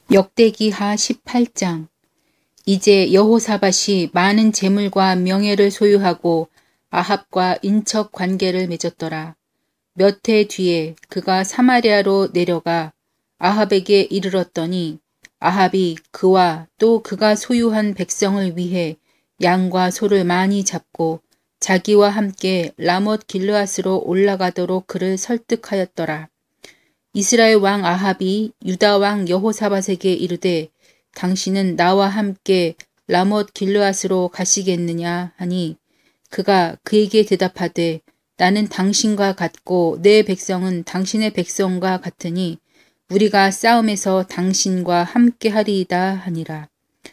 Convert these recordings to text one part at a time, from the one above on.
역대기하 18장. 이제 여호사밧이 많은 재물과 명예를 소유하고 아합과 인척 관계를 맺었더라. 몇 해 뒤에 그가 사마리아로 내려가 아합에게 이르렀더니 아합이 그와 또 그가 소유한 백성을 위해 양과 소를 많이 잡고 자기와 함께 라못 길르앗으로 올라가도록 그를 설득하였더라. 이스라엘 왕 아합이 유다 왕 여호사밧에게 이르되 당신은 나와 함께 라못 길르앗으로 가시겠느냐 하니 그가 그에게 대답하되 나는 당신과 같고 내 백성은 당신의 백성과 같으니 우리가 싸움에서 당신과 함께 하리이다 하니라.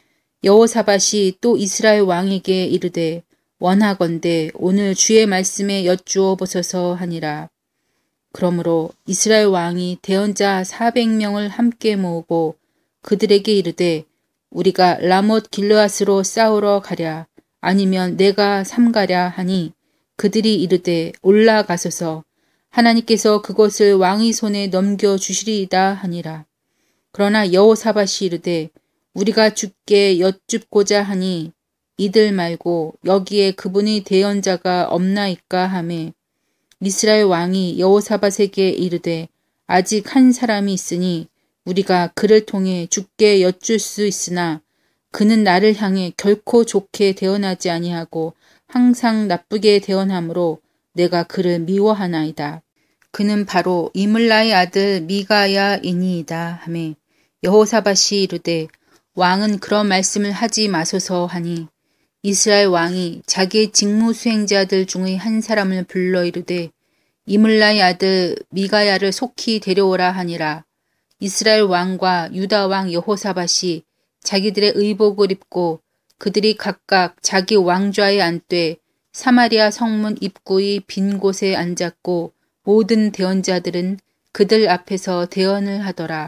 여호사밧이 또 이스라엘 왕에게 이르되 원하건대 오늘 주의 말씀에 여쭈어 보소서 하니라. 그러므로 이스라엘 왕이 대언자 400명을 함께 모으고 그들에게 이르되 우리가 라못 길르앗으로 싸우러 가랴 아니면 내가 삼가랴 하니 그들이 이르되 올라가소서 하나님께서 그것을 왕의 손에 넘겨주시리이다 하니라. 그러나 여호사밧이 이르되 우리가 주께 여쭙고자 하니 이들 말고 여기에 그분의 대언자가 없나이까 하매 이스라엘 왕이 여호사밧에게 이르되 아직 한 사람이 있으니 우리가 그를 통해 주께 여쭐 수 있으나 그는 나를 향해 결코 좋게 대언하지 아니하고 항상 나쁘게 대언하므로 내가 그를 미워하나이다. 그는 바로 이물라의 아들 미가야이니이다 하매 여호사밧이 이르되 왕은 그런 말씀을 하지 마소서 하니 이스라엘 왕이 자기의 직무 수행자들 중의 한 사람을 불러 이르되 이물라의 아들 미가야를 속히 데려오라 하니라. 이스라엘 왕과 유다 왕 여호사밧이 자기들의 의복을 입고 그들이 각각 자기 왕좌에 앉되 사마리아 성문 입구의 빈 곳에 앉았고 모든 대언자들은 그들 앞에서 대언을 하더라.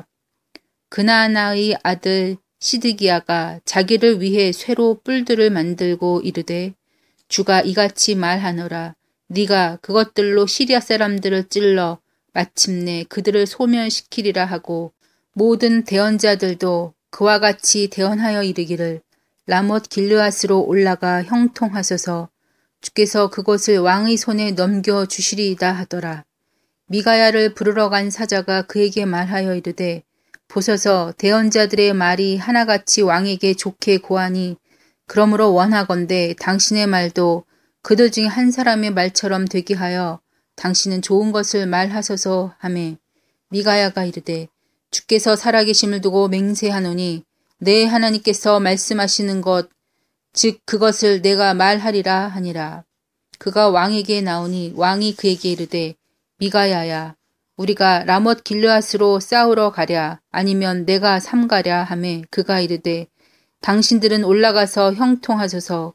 그나아나의 아들 시드기야가 자기를 위해 쇠로 뿔들을 만들고 이르되 주가 이같이 말하노라. 네가 그것들로 시리아 사람들을 찔러 마침내 그들을 소멸시키리라 하고 모든 대언자들도 그와 같이 대언하여 이르기를 라못 길르앗으로 올라가 형통하소서 주께서 그것을 왕의 손에 넘겨주시리이다 하더라. 미가야를 부르러 간 사자가 그에게 말하여 이르되 보소서 대언자들의 말이 하나같이 왕에게 좋게 고하니 그러므로 원하건대 당신의 말도 그들 중에 한 사람의 말처럼 되게 하여 당신은 좋은 것을 말하소서 하매 미가야가 이르되 주께서 살아계심을 두고 맹세하노니 내 하나님께서 말씀하시는 것 즉 그것을 내가 말하리라 하니라. 그가 왕에게 나오니 왕이 그에게 이르되 미가야야 우리가 라못 길르앗으로 싸우러 가랴 아니면 내가 삼가랴 하매 그가 이르되 당신들은 올라가서 형통하소서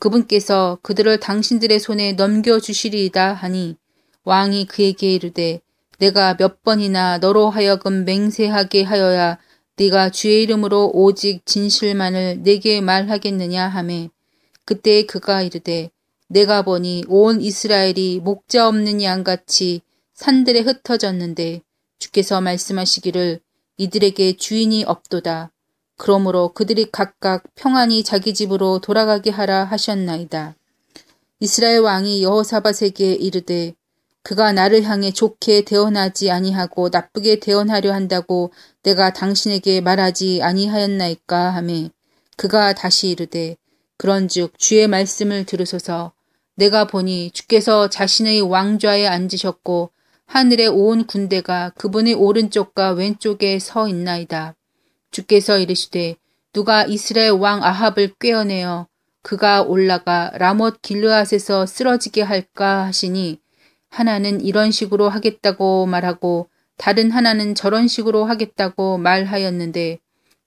그분께서 그들을 당신들의 손에 넘겨주시리이다 하니 왕이 그에게 이르되 내가 몇 번이나 너로 하여금 맹세하게 하여야 네가 주의 이름으로 오직 진실만을 내게 말하겠느냐 하매 그때 그가 이르되 내가 보니 온 이스라엘이 목자 없는 양같이 산들에 흩어졌는데 주께서 말씀하시기를 이들에게 주인이 없도다. 그러므로 그들이 각각 평안히 자기 집으로 돌아가게 하라 하셨나이다. 이스라엘 왕이 여호사밧에게 이르되 그가 나를 향해 좋게 대언하지 아니하고 나쁘게 대언하려 한다고 내가 당신에게 말하지 아니하였나이까 하매 그가 다시 이르되 그런즉 주의 말씀을 들으소서 내가 보니 주께서 자신의 왕좌에 앉으셨고 하늘의 온 군대가 그분의 오른쪽과 왼쪽에 서 있나이다. 주께서 이르시되 누가 이스라엘 왕 아합을 꿰어내어 그가 올라가 라못 길르앗에서 쓰러지게 할까 하시니 하나는 이런 식으로 하겠다고 말하고 다른 하나는 저런 식으로 하겠다고 말하였는데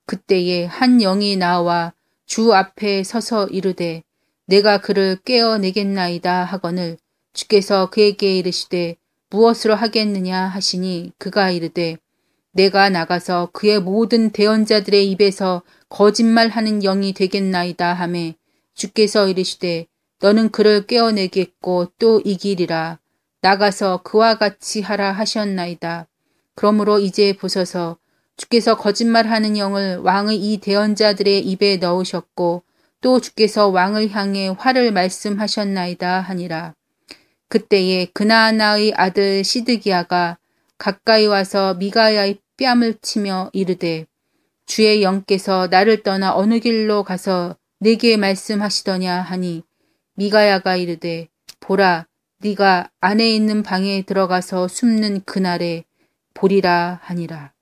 그때에 한 영이 나와 주 앞에 서서 이르되 내가 그를 꿰어내겠나이다 하거늘 주께서 그에게 이르시되 무엇으로 하겠느냐 하시니 그가 이르되 내가 나가서 그의 모든 대언자들의 입에서 거짓말하는 영이 되겠나이다 하매 주께서 이르시되 너는 그를 꿰어내겠고 또 이기리라. 나가서 그와 같이 하라 하셨나이다. 그러므로 이제 보소서 주께서 거짓말하는 영을 왕의 이 대언자들의 입에 넣으셨고 또 주께서 왕을 향해 화를 말씀하셨나이다 하니라. 그때에 그나아나의 아들 시드기야가 가까이 와서 미가야의 뺨을 치며 이르되 주의 영께서 나를 떠나 어느 길로 가서 내게 말씀하시더냐 하니 미가야가 이르되 보라 네가 안에 있는 방에 들어가서 숨는 그날에 보리라 하니라.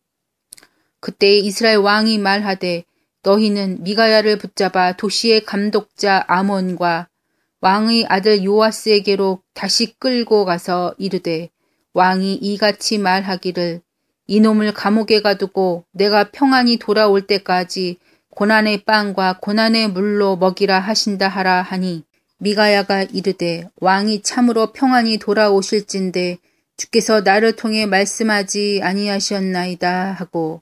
그때 이스라엘 왕이 말하되 너희는 미가야를 붙잡아 도시의 감독자 아몬과 왕의 아들 요아스에게로 다시 끌고 가서 이르되 왕이 이같이 말하기를 이놈을 감옥에 가두고 내가 평안히 돌아올 때까지 고난의 빵과 고난의 물로 먹이라 하신다 하라 하니 미가야가 이르되 왕이 참으로 평안히 돌아오실진데 주께서 나를 통해 말씀하지 아니하셨나이다 하고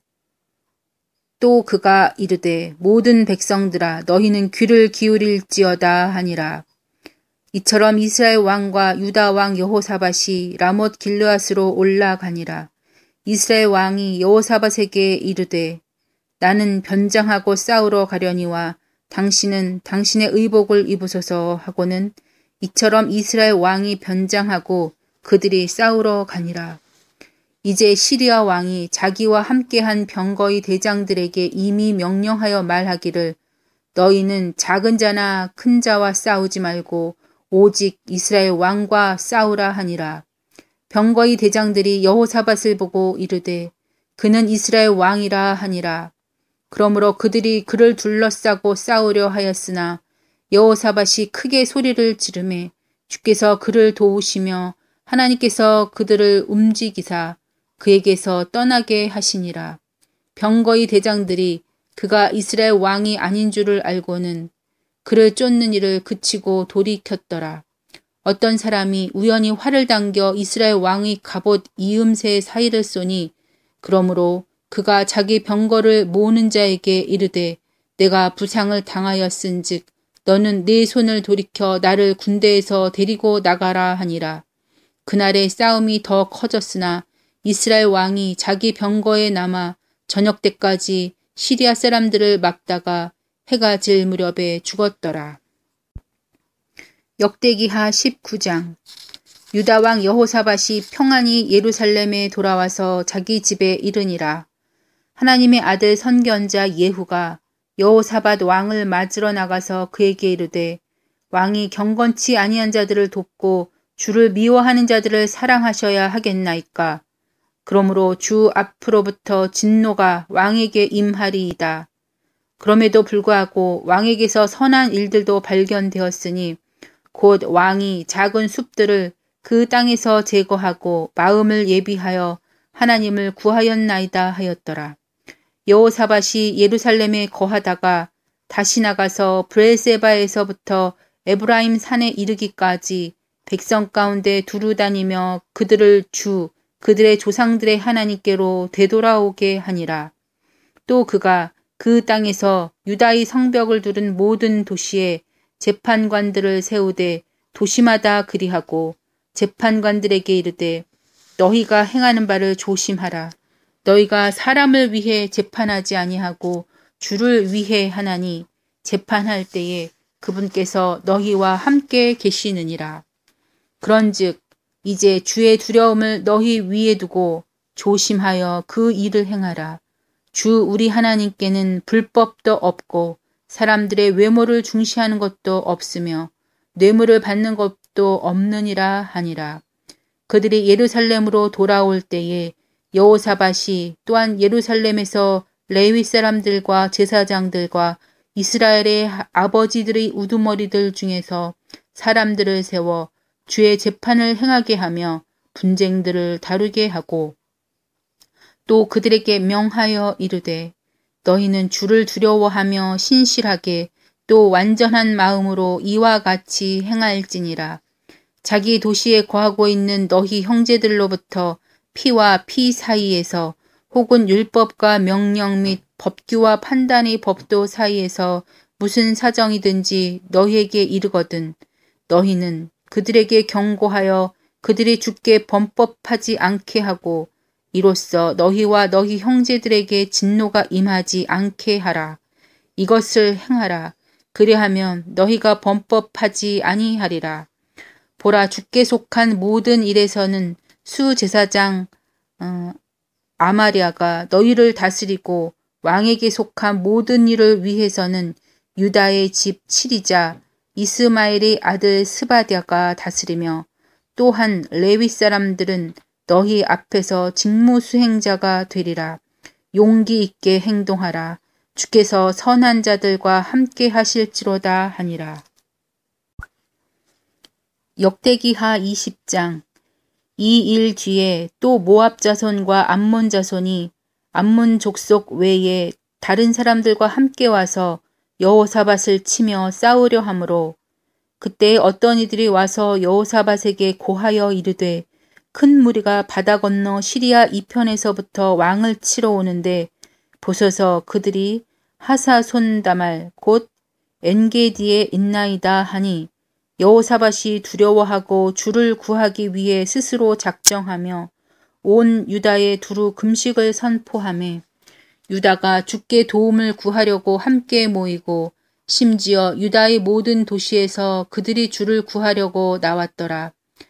또 그가 이르되 모든 백성들아 너희는 귀를 기울일지어다 하니라. 이처럼 이스라엘 왕과 유다 왕 여호사밧이 라못 길르앗으로 올라가니라. 이스라엘 왕이 여호사밧에게 이르되 나는 변장하고 싸우러 가려니와 당신은 당신의 의복을 입으소서 하고는 이처럼 이스라엘 왕이 변장하고 그들이 싸우러 가니라. 이제 시리아 왕이 자기와 함께한 병거의 대장들에게 이미 명령하여 말하기를 너희는 작은 자나 큰 자와 싸우지 말고 오직 이스라엘 왕과 싸우라 하니라. 병거의 대장들이 여호사밧을 보고 이르되 그는 이스라엘 왕이라 하니라. 그러므로 그들이 그를 둘러싸고 싸우려 하였으나 여호사밧이 크게 소리를 지르매 주께서 그를 도우시며 하나님께서 그들을 움직이사 그에게서 떠나게 하시니라. 병거의 대장들이 그가 이스라엘 왕이 아닌 줄을 알고는 그를 쫓는 일을 그치고 돌이켰더라. 어떤 사람이 우연히 활을 당겨 이스라엘 왕의 갑옷 이음새 사이를 쏘니 그러므로 그가 자기 병거를 모으는 자에게 이르되 내가 부상을 당하였은즉 너는 네 손을 돌이켜 나를 군대에서 데리고 나가라 하니라. 그날의 싸움이 더 커졌으나 이스라엘 왕이 자기 병거에 남아 저녁 때까지 시리아 사람들을 막다가 해가 질 무렵에 죽었더라. 역대기하 19장. 유다 왕 여호사밧이 평안히 예루살렘에 돌아와서 자기 집에 이르니라. 하나님의 아들 선견자 예후가 여호사밧 왕을 맞으러 나가서 그에게 이르되 왕이 경건치 아니한 자들을 돕고 주를 미워하는 자들을 사랑하셔야 하겠나이까. 그러므로 주 앞으로부터 진노가 왕에게 임하리이다. 그럼에도 불구하고 왕에게서 선한 일들도 발견되었으니 곧 왕이 작은 숲들을 그 땅에서 제거하고 마음을 예비하여 하나님을 구하였나이다 하였더라. 여호사밧이 예루살렘에 거하다가 다시 나가서 브엘세바에서부터 에브라임 산에 이르기까지 백성 가운데 두루 다니며 그들을 그들의 조상들의 하나님께로 되돌아오게 하니라. 또 그가 그 땅에서 유다의 성벽을 두른 모든 도시에 재판관들을 세우되 도시마다 그리하고 재판관들에게 이르되 너희가 행하는 바를 조심하라. 너희가 사람을 위해 재판하지 아니하고 주를 위해 하나니 재판할 때에 그분께서 너희와 함께 계시느니라. 그런즉 이제 주의 두려움을 너희 위에 두고 조심하여 그 일을 행하라. 주 우리 하나님께는 불법도 없고 사람들의 외모를 중시하는 것도 없으며 뇌물을 받는 것도 없느니라 하니라. 그들이 예루살렘으로 돌아올 때에 여호사밧이 또한 예루살렘에서 레위 사람들과 제사장들과 이스라엘의 아버지들의 우두머리들 중에서 사람들을 세워 주의 재판을 행하게 하며 분쟁들을 다루게 하고 또 그들에게 명하여 이르되 너희는 주를 두려워하며 신실하게 또 완전한 마음으로 이와 같이 행할지니라. 자기 도시에 거하고 있는 너희 형제들로부터 피와 피 사이에서 혹은 율법과 명령 및 법규와 판단의 법도 사이에서 무슨 사정이든지 너희에게 이르거든 너희는 그들에게 경고하여 그들이 주께 범법하지 않게 하고 이로써 너희와 너희 형제들에게 진노가 임하지 않게 하라. 이것을 행하라. 그리하면 너희가 범법하지 아니하리라. 보라, 주께 속한 모든 일에서는 수제사장 아마리아가 너희를 다스리고 왕에게 속한 모든 일을 위해서는 유다의 집 칠이자 이스마엘의 아들 스바랴가 다스리며 또한 레위 사람들은 너희 앞에서 직무 수행자가 되리라. 용기 있게 행동하라. 주께서 선한 자들과 함께 하실지로다 하니라. 역대기하 20장. 이 일 뒤에 또 모압 자손과 암몬 자손이 암몬 족속 외에 다른 사람들과 함께 와서 여호사밧을 치며 싸우려 하므로 그때 어떤 이들이 와서 여호사밧에게 고하여 이르되 큰 무리가 바다 건너 시리아 이편에서부터 왕을 치러 오는데 보소서 그들이 하사손다말 곧 엔게디에 있나이다 하니 여호사밧이 두려워하고 주를 구하기 위해 스스로 작정하며 온 유다에 두루 금식을 선포하매 유다가 주께 도움을 구하려고 함께 모이고 심지어 유다의 모든 도시에서 그들이 주를 구하려고 나왔더라.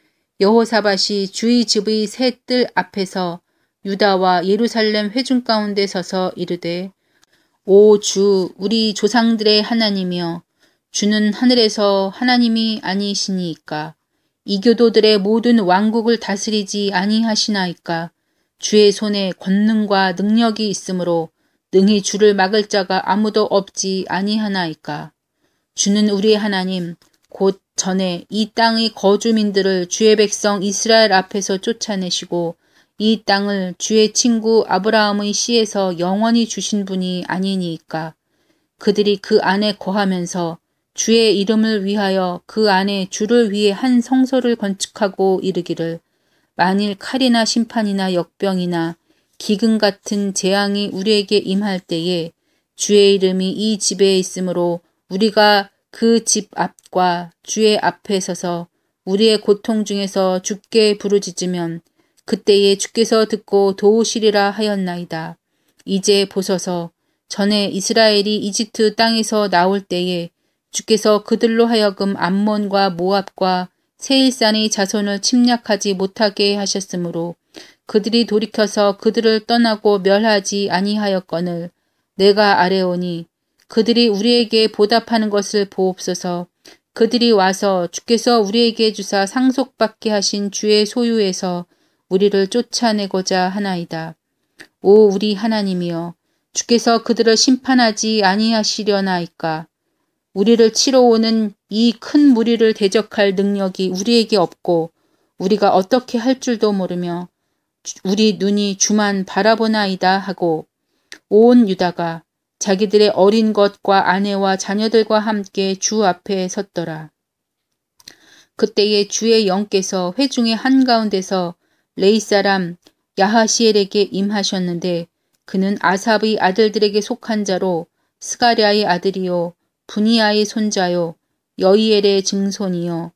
여호사밧이 주의 집의 새 뜰 앞에서 유다와 예루살렘 회중 가운데 서서 이르되 오 주 우리 조상들의 하나님이여 주는 하늘에서 하나님이 아니시니이까 이교도들의 모든 왕국을 다스리지 아니하시나이까 주의 손에 권능과 능력이 있으므로 능히 주를 막을 자가 아무도 없지 아니하나이까 주는 우리의 하나님 곧 전에 이 땅의 거주민들을 주의 백성 이스라엘 앞에서 쫓아내시고 이 땅을 주의 친구 아브라함의 씨에서 영원히 주신 분이 아니니이까 그들이 그 안에 거하면서 주의 이름을 위하여 그 안에 주를 위해 한 성소를 건축하고 이르기를 만일 칼이나 심판이나 역병이나 기근 같은 재앙이 우리에게 임할 때에 주의 이름이 이 집에 있으므로 우리가 그 집 앞과 주의 앞에 서서 우리의 고통 중에서 주께 부르짖으면 그때에 주께서 듣고 도우시리라 하였나이다. 이제 보소서 전에 이스라엘이 이집트 땅에서 나올 때에 주께서 그들로 하여금 암몬과 모압과 세일산의 자손을 침략하지 못하게 하셨으므로 그들이 돌이켜서 그들을 떠나고 멸하지 아니하였거늘 내가 아뢰오니 그들이 우리에게 보답하는 것을 보옵소서. 그들이 와서 주께서 우리에게 주사 상속받게 하신 주의 소유에서 우리를 쫓아내고자 하나이다. 오 우리 하나님이여 주께서 그들을 심판하지 아니하시려나이까. 우리를 치러 오는 이 큰 무리를 대적할 능력이 우리에게 없고 우리가 어떻게 할 줄도 모르며 우리 눈이 주만 바라보나이다 하고 온 유다가 자기들의 어린 것과 아내와 자녀들과 함께 주 앞에 섰더라. 그때에 주의 영께서 회중의 한가운데서 레이 사람 야하시엘에게 임하셨는데 그는 아삽의 아들들에게 속한 자로 스가랴의 아들이요 분이야의 손자요 여이엘의 증손이요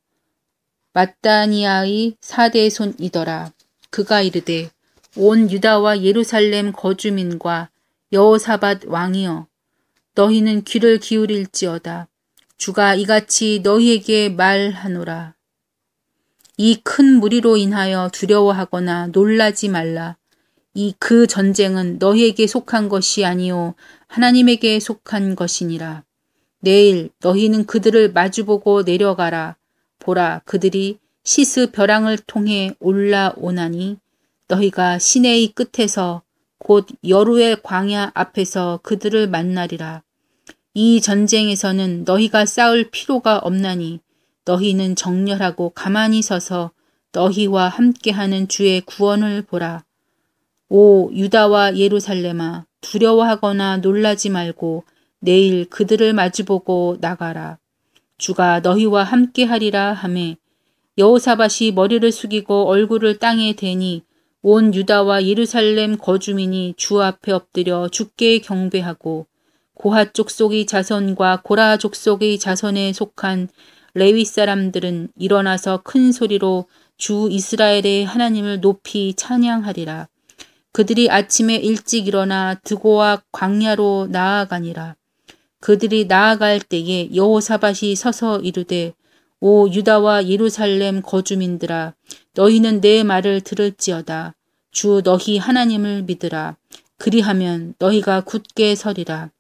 마따니아의 사대손이더라. 그가 이르되 온 유다와 예루살렘 거주민과 여호사밧 왕이여 너희는 귀를 기울일지어다. 주가 이같이 너희에게 말하노라. 이 큰 무리로 인하여 두려워하거나 놀라지 말라. 이 그 전쟁은 너희에게 속한 것이 아니요 하나님에게 속한 것이니라. 내일 너희는 그들을 마주보고 내려가라. 보라 그들이 시스 벼랑을 통해 올라오나니 너희가 시내의 끝에서 곧 여루의 광야 앞에서 그들을 만나리라. 이 전쟁에서는 너희가 싸울 필요가 없나니 너희는 정렬하고 가만히 서서 너희와 함께하는 주의 구원을 보라. 오 유다와 예루살렘아 두려워하거나 놀라지 말고 내일 그들을 마주보고 나가라. 주가 너희와 함께하리라 하매 여호사밧이 머리를 숙이고 얼굴을 땅에 대니 온 유다와 예루살렘 거주민이 주 앞에 엎드려 주께 경배하고 고핫 족속의 자손과 고라 족속의 자손에 속한 레위 사람들은 일어나서 큰 소리로 주 이스라엘의 하나님을 높이 찬양하리라. 그들이 아침에 일찍 일어나 드고와 광야로 나아가니라. 그들이 나아갈 때에 여호사밧이 서서 이르되 오 유다와 예루살렘 거주민들아 너희는 내 말을 들을지어다. 주 너희 하나님을 믿으라. 그리하면 너희가 굳게 서리라.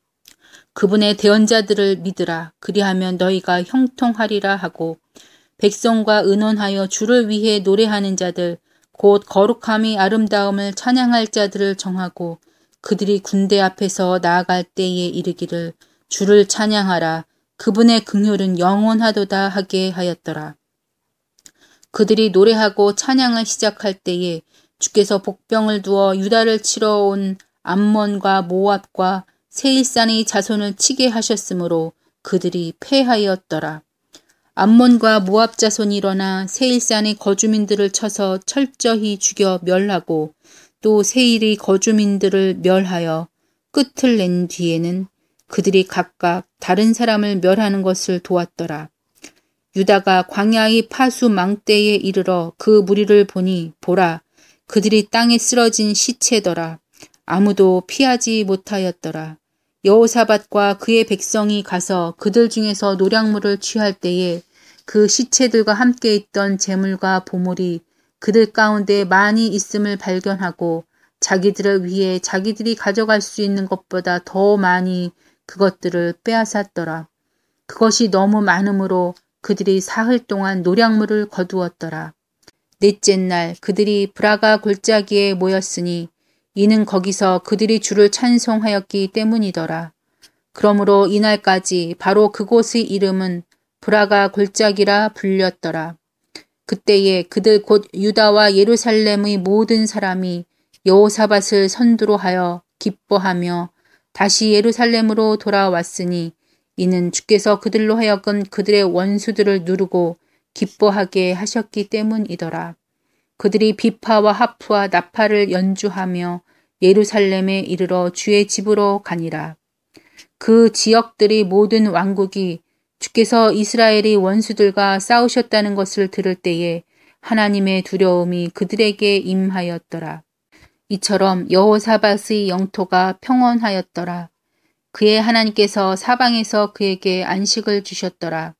그분의 대언자들을 믿으라. 그리하면 너희가 형통하리라 하고 백성과 의논하여 주를 위해 노래하는 자들 곧 거룩함이 아름다움을 찬양할 자들을 정하고 그들이 군대 앞에서 나아갈 때에 이르기를 주를 찬양하라. 그분의 긍휼은 영원하도다 하게 하였더라. 그들이 노래하고 찬양을 시작할 때에 주께서 복병을 두어 유다를 치러 온 암몬과 모압과 세일산의 자손을 치게 하셨으므로 그들이 패하였더라. 암몬과 모압 자손이 일어나 세일산의 거주민들을 쳐서 철저히 죽여 멸하고 또 세일의 거주민들을 멸하여 끝을 낸 뒤에는 그들이 각각 다른 사람을 멸하는 것을 도왔더라. 유다가 광야의 파수 망대에 이르러 그 무리를 보니 보라 그들이 땅에 쓰러진 시체더라. 아무도 피하지 못하였더라. 여호사밧과 그의 백성이 가서 그들 중에서 노략물을 취할 때에 그 시체들과 함께 있던 재물과 보물이 그들 가운데 많이 있음을 발견하고 자기들을 위해 자기들이 가져갈 수 있는 것보다 더 많이 그것들을 빼앗았더라. 그것이 너무 많으므로 그들이 사흘 동안 노략물을 거두었더라. 넷째 날 그들이 브라가 골짜기에 모였으니 이는 거기서 그들이 주를 찬송하였기 때문이더라. 그러므로 이날까지 바로 그곳의 이름은 브라가 골짜기라 불렸더라. 그때에 그들 곧 유다와 예루살렘의 모든 사람이 여호사밧을 선두로 하여 기뻐하며 다시 예루살렘으로 돌아왔으니 이는 주께서 그들로 하여금 그들의 원수들을 누르고 기뻐하게 하셨기 때문이더라. 그들이 비파와 하프와 나팔을 연주하며 예루살렘에 이르러 주의 집으로 가니라. 그 지역들의 모든 왕국이 주께서 이스라엘의 원수들과 싸우셨다는 것을 들을 때에 하나님의 두려움이 그들에게 임하였더라. 이처럼 여호사밧의 영토가 평온하였더라. 그의 하나님께서 사방에서 그에게 안식을 주셨더라.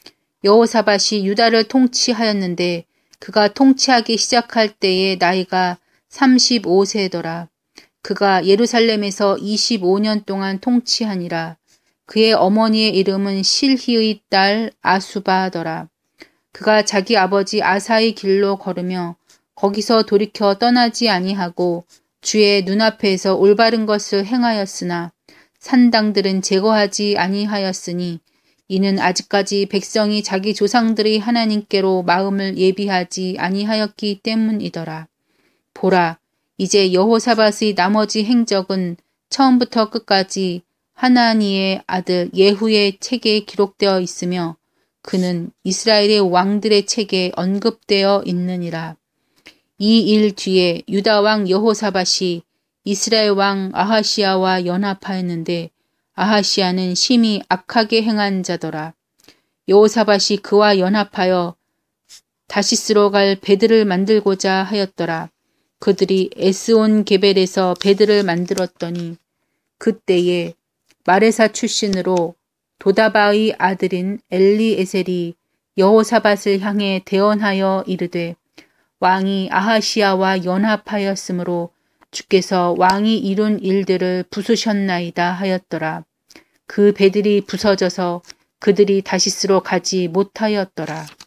여호사밧이 유다를 통치하였는데 그가 통치하기 시작할 때의 나이가 35세더라. 그가 예루살렘에서 25년 동안 통치하니라. 그의 어머니의 이름은 실히의 딸 아수바더라. 그가 자기 아버지 아사의 길로 걸으며 거기서 돌이켜 떠나지 아니하고 주의 눈앞에서 올바른 것을 행하였으나 산당들은 제거하지 아니하였으니 이는 아직까지 백성이 자기 조상들의 하나님께로 마음을 예비하지 아니하였기 때문이더라. 보라, 이제 여호사밧의 나머지 행적은 처음부터 끝까지 하나니의 아들 예후의 책에 기록되어 있으며 그는 이스라엘의 왕들의 책에 언급되어 있느니라. 이 일 뒤에 유다 왕 여호사밧이 이스라엘 왕 아하시아와 연합하였는데 아하시아는 심히 악하게 행한 자더라. 여호사밧이 그와 연합하여 다시스로 갈 배들을 만들고자 하였더라. 그들이 에스온 게벨에서 배들을 만들었더니 그때에 마레사 출신으로 도다바의 아들인 엘리에셀이 여호사밧을 향해 대언하여 이르되 왕이 아하시아와 연합하였으므로 주께서 왕이 이룬 일들을 부수셨나이다 하였더라. 그 배들이 부서져서 그들이 다시스로 가지 못하였더라.